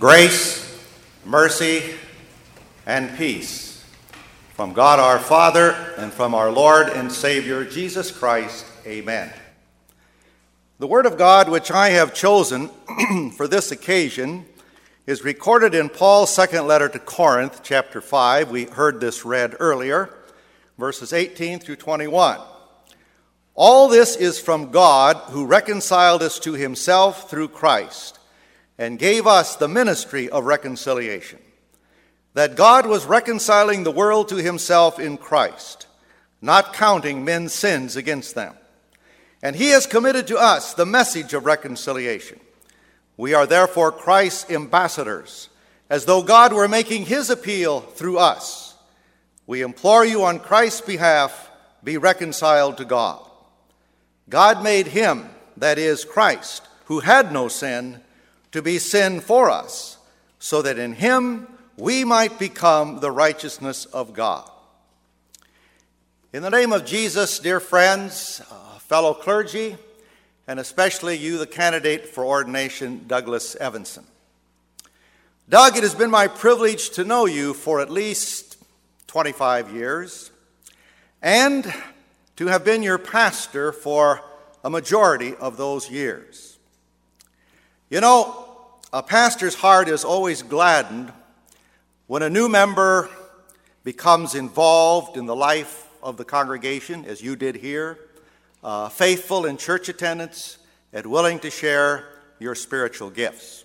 Grace, mercy, and peace from God our Father and from our Lord and Savior Jesus Christ. Amen. The Word of God which I have chosen for this occasion is recorded in Paul's second letter to Corinth, chapter 5. We heard this read earlier, verses 18 through 21. All this is from God, who reconciled us to himself through Christ and gave us the ministry of reconciliation. That God was reconciling the world to himself in Christ, not counting men's sins against them. And he has committed to us the message of reconciliation. We are therefore Christ's ambassadors, as though God were making his appeal through us. We implore you on Christ's behalf, be reconciled to God. God made him, that is Christ, who had no sin, to be sin for us, so that in him we might become the righteousness of God. In the name of Jesus, dear friends, fellow clergy, and especially you, the candidate for ordination, Douglas Evanson. Doug, it has been my privilege to know you for at least 25 years, and to have been your pastor for a majority of those years. You know, a pastor's heart is always gladdened when a new member becomes involved in the life of the congregation, as you did here, faithful in church attendance, and willing to share your spiritual gifts.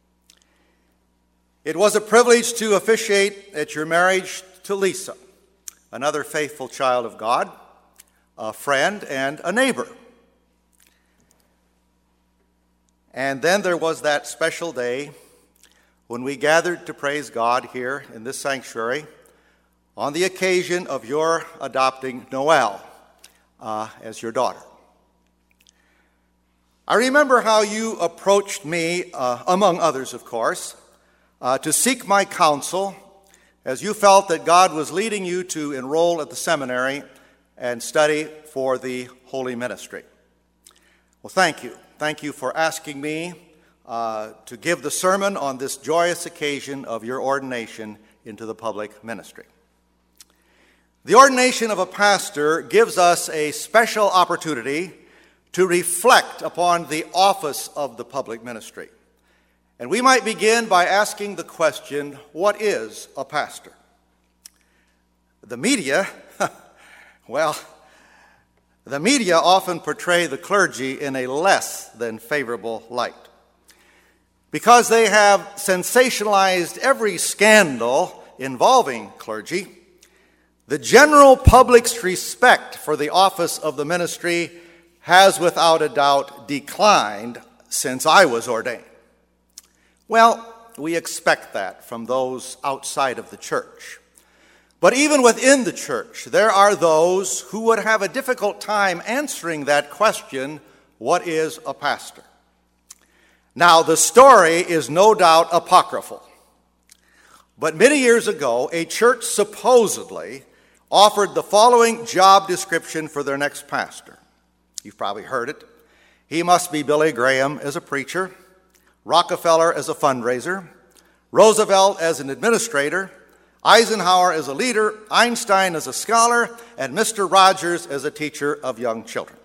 It was a privilege to officiate at your marriage to Lisa, another faithful child of God, a friend, and a neighbor. And then there was that special day when we gathered to praise God here in this sanctuary on the occasion of your adopting Noelle as your daughter. I remember how you approached me, among others, of course, to seek my counsel as you felt that God was leading you to enroll at the seminary and study for the holy ministry. Well, thank you. Thank you for asking me to give the sermon on this joyous occasion of your ordination into the public ministry. The ordination of a pastor gives us a special opportunity to reflect upon the office of the public ministry. And we might begin by asking the question, what is a pastor? The media, the media often portray the clergy in a less than favorable light. Because they have sensationalized every scandal involving clergy, the general public's respect for the office of the ministry has without a doubt declined since I was ordained. Well, we expect that from those outside of the church. But even within the church, there are those who would have a difficult time answering that question, what is a pastor? Now, the story is no doubt apocryphal. But many years ago, a church supposedly offered the following job description for their next pastor. You've probably heard it. He must be Billy Graham as a preacher, Rockefeller as a fundraiser, Roosevelt as an administrator, Eisenhower as a leader, Einstein as a scholar, and Mr. Rogers as a teacher of young children.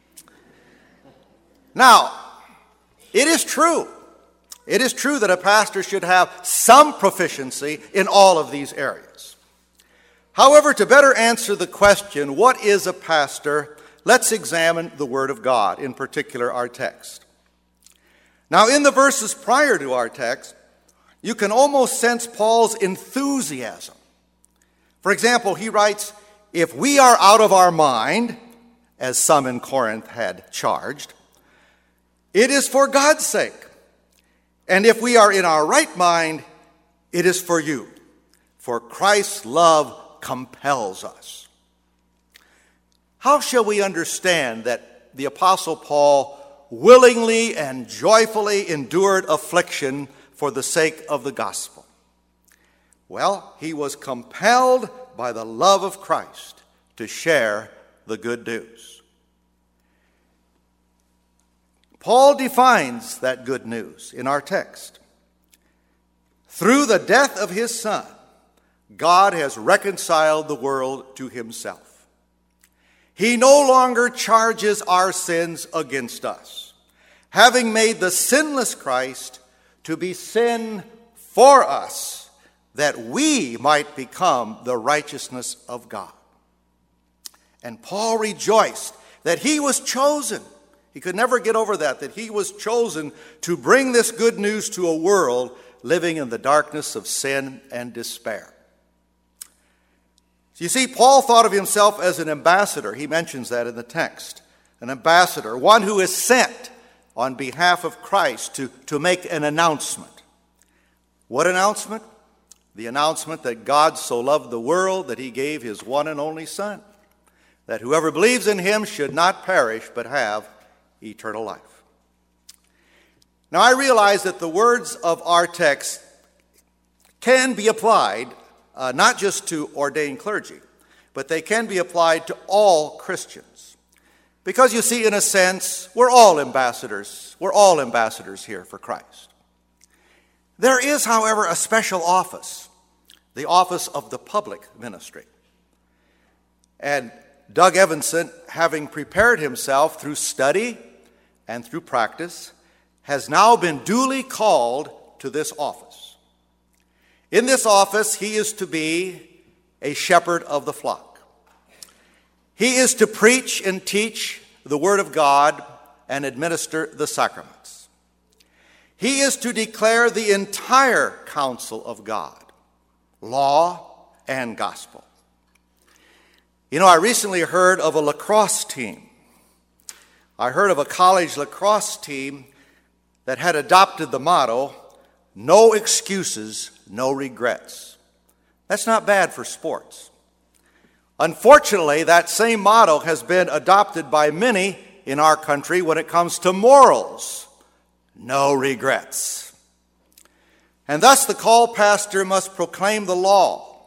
Now, it is true that a pastor should have some proficiency in all of these areas. However, to better answer the question, what is a pastor, let's examine the Word of God, in particular our text. Now, in the verses prior to our text, you can almost sense Paul's enthusiasm. For example, he writes, if we are out of our mind, as some in Corinth had charged, it is for God's sake. And if we are in our right mind, it is for you. For Christ's love compels us. How shall we understand that the Apostle Paul willingly and joyfully endured affliction for the sake of the gospel? Well, he was compelled by the love of Christ to share the good news. Paul defines that good news in our text. Through the death of his Son, God has reconciled the world to himself. He no longer charges our sins against us, having made the sinless Christ to be sin for us, that we might become the righteousness of God. And Paul rejoiced that he was chosen. He could never get over that he was chosen to bring this good news to a world living in the darkness of sin and despair. You see, Paul thought of himself as an ambassador. He mentions that in the text. An ambassador, one who is sent on behalf of Christ to make an announcement. What announcement? The announcement that God so loved the world that he gave his one and only Son, that whoever believes in him should not perish but have eternal life. Now, I realize that the words of our text can be applied not just to ordained clergy, but they can be applied to all Christians. Because you see, in a sense, we're all ambassadors. We're all ambassadors here for Christ. There is, however, a special office, the office of the public ministry. And Doug Evanson, having prepared himself through study and through practice, has now been duly called to this office. In this office, he is to be a shepherd of the flock. He is to preach and teach the Word of God and administer the sacraments. He is to declare the entire counsel of God, law and gospel. You know, I recently heard of a lacrosse team. I heard of a college lacrosse team that had adopted the motto, no excuses, no regrets. That's not bad for sports. Unfortunately, that same motto has been adopted by many in our country when it comes to morals. No regrets. And thus the called pastor must proclaim the law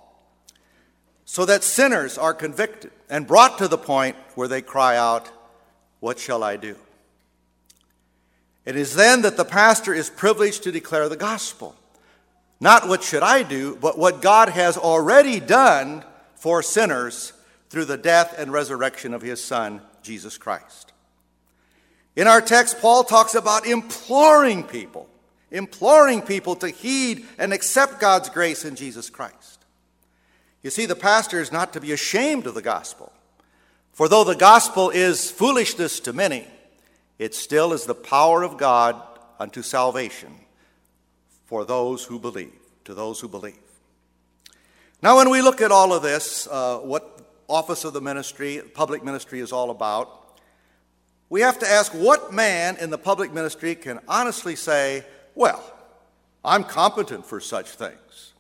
so that sinners are convicted and brought to the point where they cry out, "What shall I do?" It is then that the pastor is privileged to declare the gospel. Not what should I do, but what God has already done for sinners through the death and resurrection of his Son, Jesus Christ. In our text, Paul talks about imploring people to heed and accept God's grace in Jesus Christ. You see, the pastor is not to be ashamed of the gospel. For though the gospel is foolishness to many, it still is the power of God unto salvation for those who believe, to those who believe. Now, when we look at all of this, what office of the ministry, public ministry is all about, we have to ask what man in the public ministry can honestly say, well, I'm competent for such things.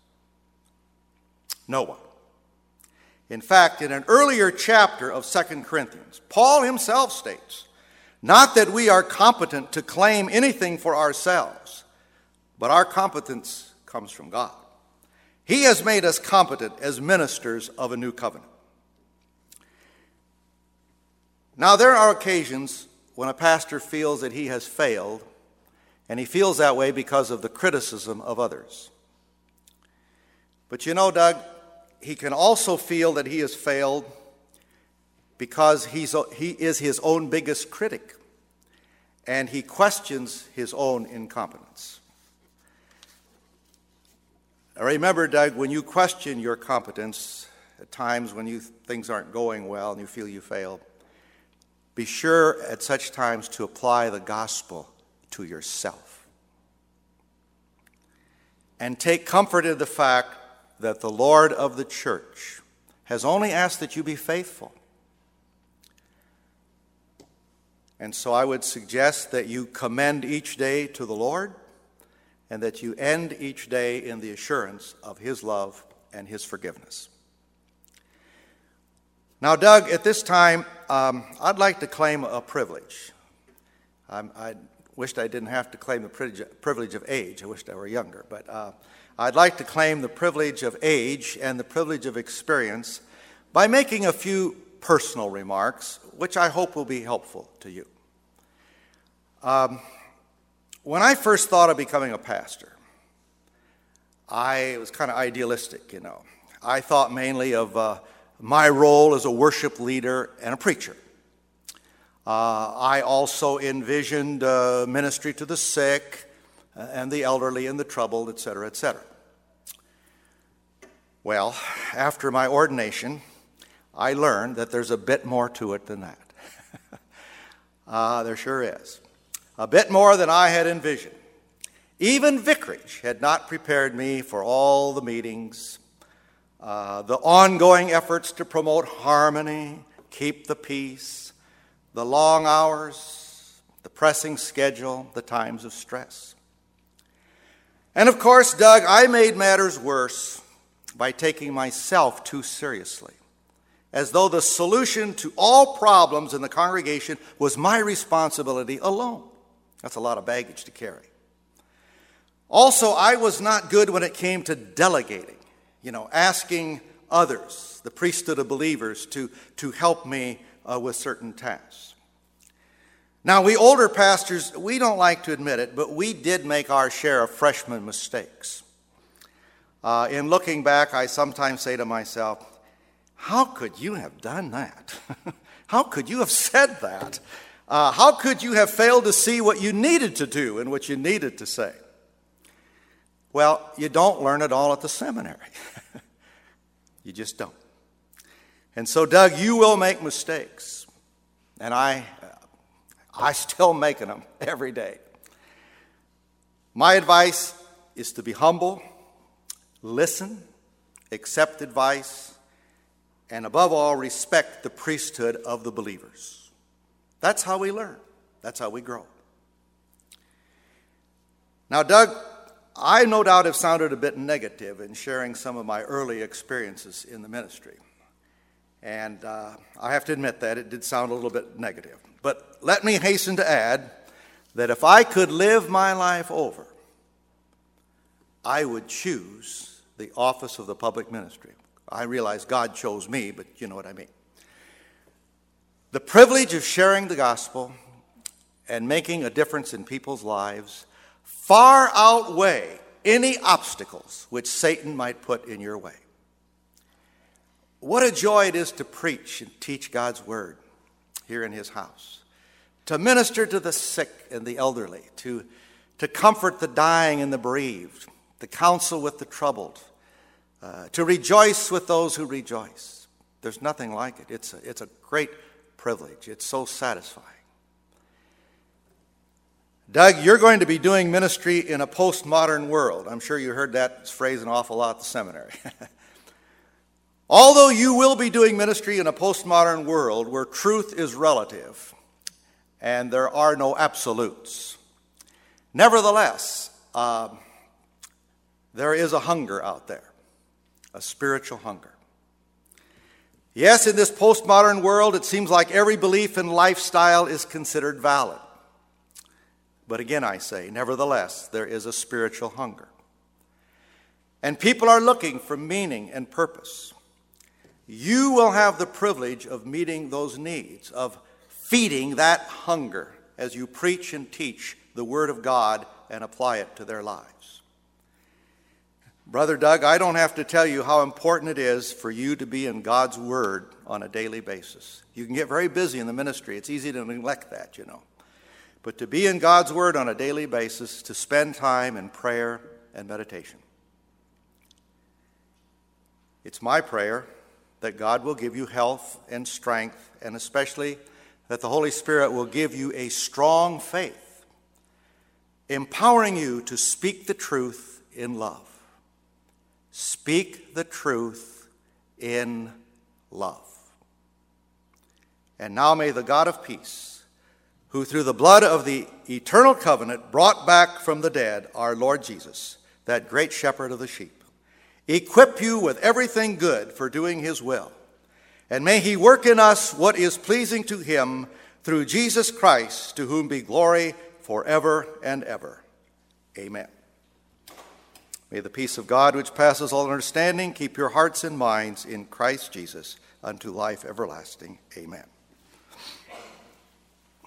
No one. In fact, in an earlier chapter of 2 Corinthians, Paul himself states, not that we are competent to claim anything for ourselves, but our competence comes from God. He has made us competent as ministers of a new covenant. Now, there are occasions when a pastor feels that he has failed, and he feels that way because of the criticism of others. But you know, Doug, he can also feel that he has failed because he is his own biggest critic, and he questions his own incompetence. I remember, Doug, when you question your competence, at times when things aren't going well and you feel you failed, be sure at such times to apply the gospel to yourself. And take comfort in the fact that the Lord of the church has only asked that you be faithful. And so I would suggest that you commend each day to the Lord and that you end each day in the assurance of his love and his forgiveness. Now, Doug, at this time, I'd like to claim a privilege. I wished I didn't have to claim the privilege of age. I wished I were younger. But I'd like to claim the privilege of age and the privilege of experience by making a few personal remarks, which I hope will be helpful to you. When I first thought of becoming a pastor, I was kind of idealistic, I thought mainly of my role as a worship leader and a preacher. I also envisioned ministry to the sick and the elderly and the troubled, etc., etc. Well, after my ordination, I learned that there's a bit more to it than that. There sure is. A bit more than I had envisioned. Even vicarage had not prepared me for all the meetings, the ongoing efforts to promote harmony, keep the peace, the long hours, the pressing schedule, the times of stress. And of course, Doug, I made matters worse by taking myself too seriously, as though the solution to all problems in the congregation was my responsibility alone. That's a lot of baggage to carry. Also, I was not good when it came to delegating, asking others, the priesthood of believers, to help me with certain tasks. Now, we older pastors, we don't like to admit it, but we did make our share of freshman mistakes. In looking back, I sometimes say to myself, how could you have done that? How could you have said that? How could you have failed to see what you needed to do and what you needed to say? Well, you don't learn it all at the seminary. You just don't. And so, Doug, you will make mistakes. And I still making them every day. My advice is to be humble, listen, accept advice, and above all, respect the priesthood of the believers. That's how we learn. That's how we grow. Now, Doug, I no doubt have sounded a bit negative in sharing some of my early experiences in the ministry. And I have to admit that it did sound a little bit negative. But let me hasten to add that if I could live my life over, I would choose the office of the public ministry. I realize God chose me, but you know what I mean. The privilege of sharing the gospel and making a difference in people's lives far outweigh any obstacles which Satan might put in your way. What a joy it is to preach and teach God's word here in his house, to minister to the sick and the elderly, to comfort the dying and the bereaved, to counsel with the troubled, to rejoice with those who rejoice. There's nothing like it. It's a great privilege. It's so satisfying. Doug, you're going to be doing ministry in a postmodern world. I'm sure you heard that phrase an awful lot at the seminary. Although you will be doing ministry in a postmodern world where truth is relative and there are no absolutes, nevertheless, there is a hunger out there, a spiritual hunger. Yes, in this postmodern world, it seems like every belief and lifestyle is considered valid. But again, I say, nevertheless, there is a spiritual hunger. And people are looking for meaning and purpose. You will have the privilege of meeting those needs, of feeding that hunger as you preach and teach the Word of God and apply it to their lives. Brother Doug, I don't have to tell you how important it is for you to be in God's Word on a daily basis. You can get very busy in the ministry. It's easy to neglect that, But to be in God's Word on a daily basis, to spend time in prayer and meditation. It's my prayer that God will give you health and strength, and especially that the Holy Spirit will give you a strong faith, empowering you to speak the truth in love. Speak the truth in love. And now may the God of peace, who through the blood of the eternal covenant brought back from the dead our Lord Jesus, that great shepherd of the sheep, equip you with everything good for doing his will. And may he work in us what is pleasing to him through Jesus Christ, to whom be glory forever and ever. Amen. May the peace of God, which passes all understanding, keep your hearts and minds in Christ Jesus unto life everlasting. Amen.